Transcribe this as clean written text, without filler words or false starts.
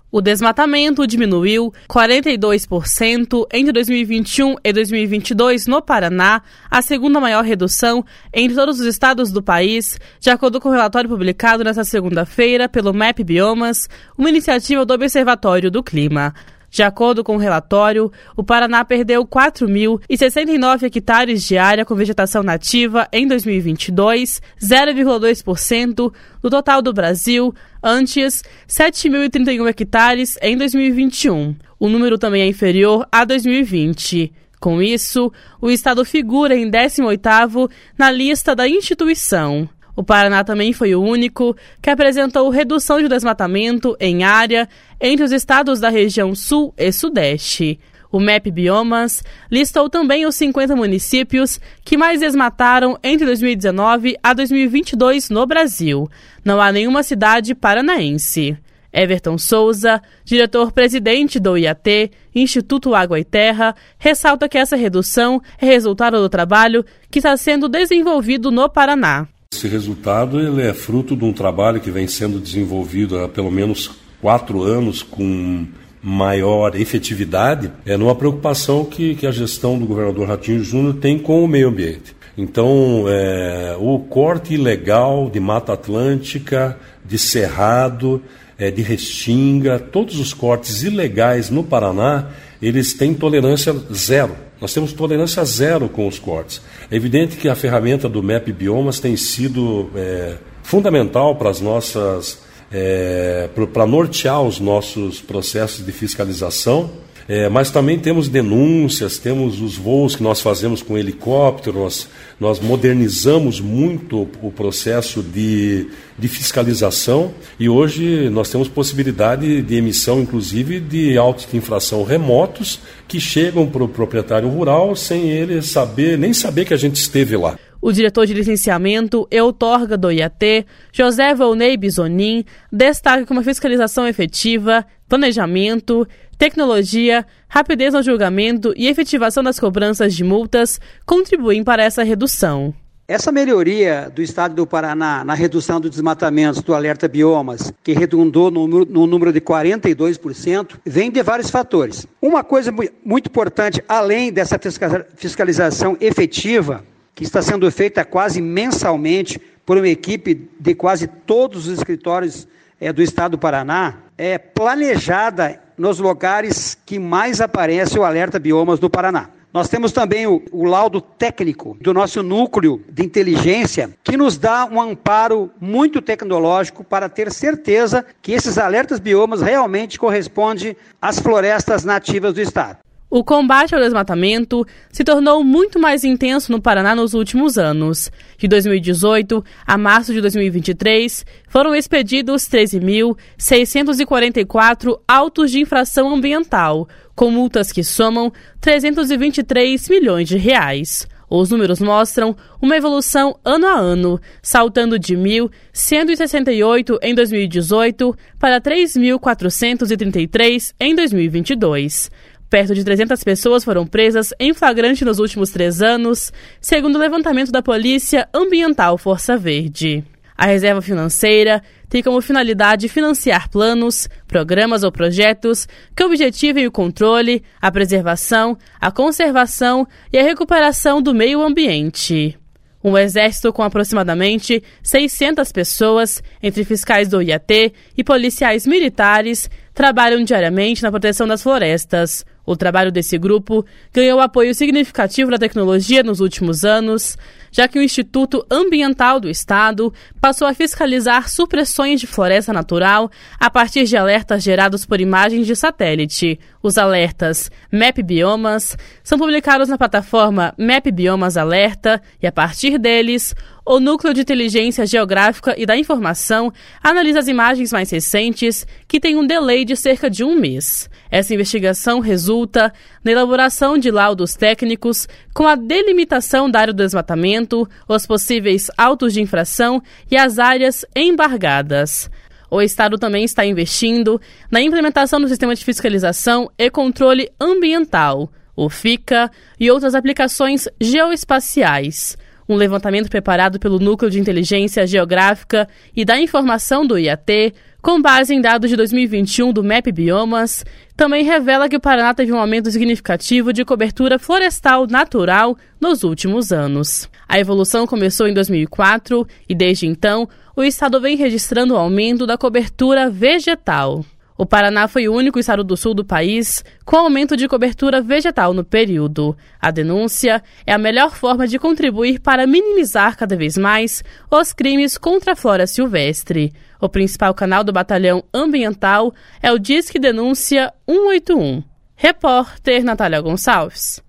O desmatamento diminuiu 42% entre 2021 e 2022 no Paraná, a segunda maior redução entre todos os estados do país, de acordo com o relatório publicado nesta segunda-feira pelo MAP Biomas, uma iniciativa do Observatório do Clima. De acordo com o relatório, o Paraná perdeu 4.069 hectares de área com vegetação nativa em 2022, 0,2% do total do Brasil, antes 7.031 hectares em 2021. O número também é inferior a 2020. Com isso, o estado figura em 18º na lista da instituição. O Paraná também foi o único que apresentou redução de desmatamento em área entre os estados da região Sul e Sudeste. O MAP Biomas listou também os 50 municípios que mais desmataram entre 2019 a 2022 no Brasil. Não há nenhuma cidade paranaense. Everton Souza, diretor-presidente do IAT, Instituto Água e Terra, ressalta que essa redução é resultado do trabalho que está sendo desenvolvido no Paraná. Esse resultado ele é fruto de um trabalho que vem sendo desenvolvido há pelo menos 4 anos com maior efetividade, numa preocupação que a gestão do governador Ratinho Júnior tem com o meio ambiente. Então, o corte ilegal de Mata Atlântica, de Cerrado, de Restinga, todos os cortes ilegais no Paraná, eles têm tolerância zero. Nós temos tolerância zero com os cortes. É evidente que a ferramenta do MAP Biomas tem sido fundamental para as nossas, para nortear os nossos processos de fiscalização, mas também temos denúncias, temos os voos que nós fazemos com helicóptero, nós modernizamos muito o processo de fiscalização e hoje nós temos possibilidade de emissão, inclusive, de autos de infração remotos que chegam para o proprietário rural sem ele nem saber que a gente esteve lá. O diretor de licenciamento e outorga do IAT, José Volney Bisonin, destaca que uma fiscalização efetiva, planejamento, tecnologia, rapidez no julgamento e efetivação das cobranças de multas contribuem para essa redução. Essa melhoria do estado do Paraná na redução dos desmatamentos do Alerta Biomas, que redundou no número de 42%, vem de vários fatores. Uma coisa muito importante, além dessa fiscalização efetiva, que está sendo feita quase mensalmente por uma equipe de quase todos os escritórios do estado do Paraná, é planejada nos lugares que mais aparece o Alerta Biomas no Paraná. Nós temos também o laudo técnico do nosso núcleo de inteligência, que nos dá um amparo muito tecnológico para ter certeza que esses alertas biomas realmente correspondem às florestas nativas do estado. O combate ao desmatamento se tornou muito mais intenso no Paraná nos últimos anos. De 2018 a março de 2023, foram expedidos 13.644 autos de infração ambiental, com multas que somam 323 milhões de reais. Os números mostram uma evolução ano a ano, saltando de 1.168 em 2018 para 3.433 em 2022. Perto de 300 pessoas foram presas em flagrante nos últimos 3 anos, segundo o levantamento da Polícia Ambiental Força Verde. A reserva financeira tem como finalidade financiar planos, programas ou projetos que objetivem o controle, a preservação, a conservação e a recuperação do meio ambiente. Um exército com aproximadamente 600 pessoas, entre fiscais do IAT e policiais militares, trabalham diariamente na proteção das florestas. O trabalho desse grupo ganhou apoio significativo da tecnologia nos últimos anos, já que o Instituto Ambiental do Estado passou a fiscalizar supressões de floresta natural a partir de alertas gerados por imagens de satélite. Os alertas MAP Biomas são publicados na plataforma MAP Biomas Alerta e, a partir deles, o Núcleo de Inteligência Geográfica e da Informação analisa as imagens mais recentes, que têm um delay de cerca de 1 mês. Essa investigação resulta na elaboração de laudos técnicos com a delimitação da área do desmatamento, os possíveis autos de infração e as áreas embargadas. O Estado também está investindo na implementação do Sistema de Fiscalização e Controle Ambiental, o FICA, e outras aplicações geoespaciais. Um levantamento preparado pelo Núcleo de Inteligência Geográfica e da Informação do IAT, com base em dados de 2021 do MEP Biomas, também revela que o Paraná teve um aumento significativo de cobertura florestal natural nos últimos anos. A evolução começou em 2004 e, desde então, o estado vem registrando o aumento da cobertura vegetal. O Paraná foi o único estado do sul do país com aumento de cobertura vegetal no período. A denúncia é a melhor forma de contribuir para minimizar cada vez mais os crimes contra a flora silvestre. O principal canal do Batalhão Ambiental é o Disque Denúncia 181. Repórter Natália Gonçalves.